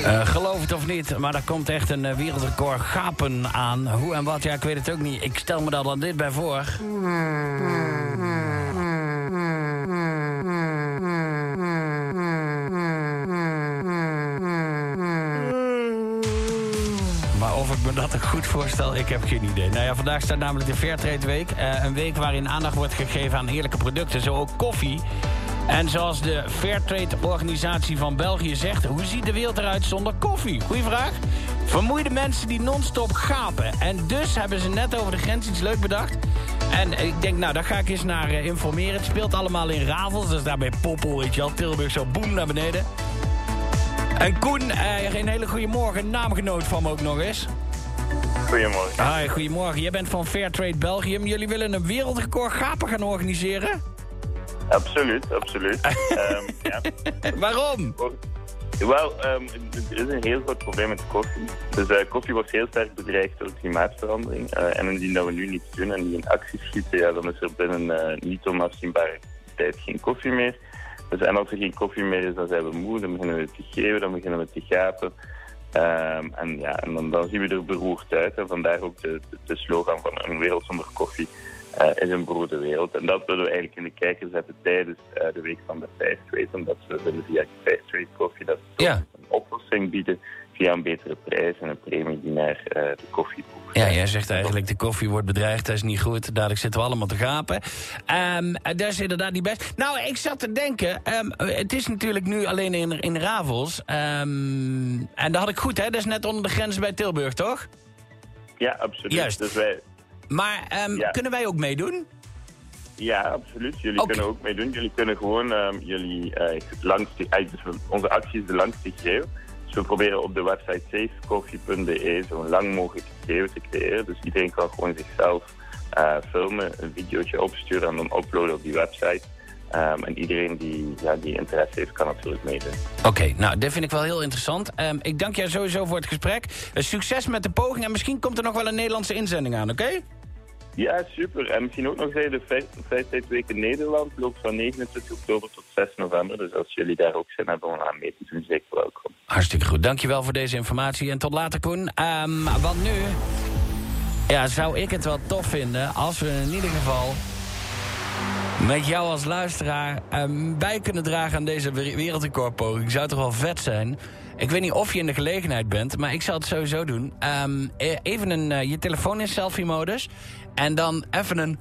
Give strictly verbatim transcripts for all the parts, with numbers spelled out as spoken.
Uh, geloof het of niet, maar er komt echt een uh, wereldrecord gapen aan. Hoe en wat, ja, ik weet het ook niet. Ik stel me daar dan dit bij voor. Maar of ik me dat ook goed voorstel, ik heb geen idee. Nou ja, vandaag staat namelijk de Fairtrade Week. Uh, een week waarin aandacht wordt gegeven aan eerlijke producten, zo ook koffie. En zoals de Fairtrade-organisatie van België zegt, hoe ziet de wereld eruit zonder koffie? Goeie vraag. Vermoeide mensen die non-stop gapen. En dus hebben ze net over de grens iets leuk bedacht. En ik denk, nou, daar ga ik eens naar uh, informeren. Het speelt allemaal in Ravels, dus daar bij Poppel, weet je wel. Tilburg zo, boem, naar beneden. En Koen, uh, een hele goede morgen, naamgenoot van me ook nog eens. Goedemorgen. Hoi, goedemorgen. Jij bent van Fairtrade Belgium. Jullie willen een wereldrecord gapen gaan organiseren? Absoluut, absoluut. um, ja. Waarom? Wel, um, er is een heel groot probleem met koffie. Dus uh, koffie wordt heel sterk bedreigd door klimaatverandering. Uh, en indien dat we nu niets doen en die in actie schieten, ja, dan is er binnen uh, niet onafzienbare tijd geen koffie meer. Dus, en als er geen koffie meer is, dan zijn we moe, dan beginnen we te geven, dan beginnen we te gapen. Um, en ja, en dan, dan zien we er beroerd uit. En vandaar ook de, de, de slogan van een wereld zonder koffie. Uh, is een beroerde wereld. En dat willen we eigenlijk in de kijker zetten tijdens uh, de week van de Fairtrade. Omdat we willen via Fairtrade koffie dat we ja. een oplossing bieden via een betere prijs en een premie die naar uh, de koffie voegt. Ja, jij zegt eigenlijk de koffie wordt bedreigd, dat is niet goed. Dadelijk zitten we allemaal te gapen. Um, dat is inderdaad niet best. Nou, ik zat te denken, um, het is natuurlijk nu alleen in, in Ravels. Um, en dat had ik goed, hè? Dat is net onder de grens bij Tilburg, toch? Ja, absoluut. Juist. Dus wij... Maar um, ja. kunnen wij ook meedoen? Ja, absoluut. Jullie okay. kunnen ook meedoen. Jullie kunnen gewoon um, jullie, uh, langste, uh, dus onze actie is de langste gegeven. Dus we proberen op de website safe coffee punt b e zo lang mogelijk gegeven te creëren. Dus iedereen kan gewoon zichzelf uh, filmen, een videootje opsturen en dan uploaden op die website. Um, en iedereen die, ja, die interesse heeft, kan natuurlijk meedoen. Oké, okay, nou, dat vind ik wel heel interessant. Um, ik dank jou sowieso voor het gesprek. Uh, succes met de poging en misschien komt er nog wel een Nederlandse inzending aan, oké? Okay? Ja, super. En misschien ook nog zeggen, de Fairtrade Week in Nederland loopt van negenentwintig oktober tot zes november. Dus als jullie daar ook zin hebben om aan mee te doen, zeker welkom. Hartstikke goed. Dankjewel voor deze informatie en tot later, Koen. Um, want nu, ja, zou ik het wel tof vinden als we in ieder geval met jou als luisteraar um, bij kunnen dragen aan deze wereldrecordpoging. Zou toch wel vet zijn? Ik weet niet of je in de gelegenheid bent, maar ik zal het sowieso doen. Um, even een, uh, je telefoon in selfie-modus. En dan even een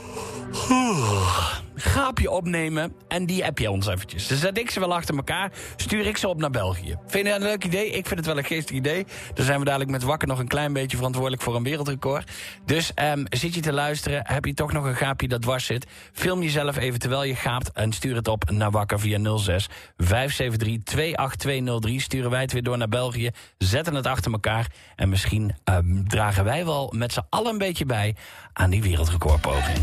gaapje opnemen. En die app je ons eventjes. Dan zet ik ze wel achter elkaar. Stuur ik ze op naar België. Vind je dat een leuk idee? Ik vind het wel een geestig idee. Dan zijn we dadelijk met Wakker nog een klein beetje verantwoordelijk voor een wereldrecord. Dus um, zit je te luisteren? Heb je toch nog een gaapje dat dwars zit? Film jezelf even terwijl je gaapt. En stuur het op naar Wakker via nul zes vijf zeven drie twee acht twee nul drie. Sturen wij het weer door naar België. Zetten het achter elkaar. En misschien um, dragen wij wel met z'n allen een beetje bij aan die wereldrecordpoging.